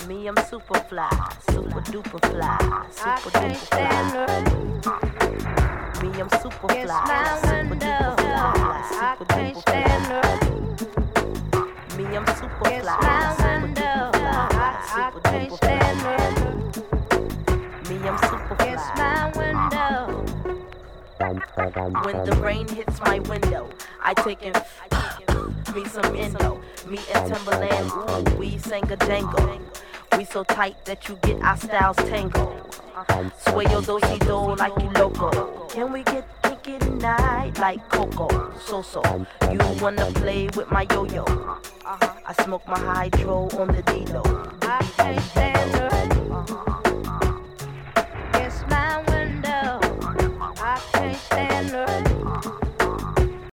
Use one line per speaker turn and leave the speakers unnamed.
Me, I'm super fly, super duper fly, super duper fly. Me, I'm super fly, super duper fly, super duper fly. Me, I'm super fly, super duper fly, super duper fly. Me, I'm super fly. When the rain hits my window, I take in me some endo. Me and Timberland, ooh, we sang a jangle. We so tight that you get our styles tangled. Sway your do-si-do like you loco. Can we get kinky tonight like Coco? So, you wanna play with my yo-yo? I smoke my hydro on the D-Lo.
I can't stand her. It's my window. I can't stand her.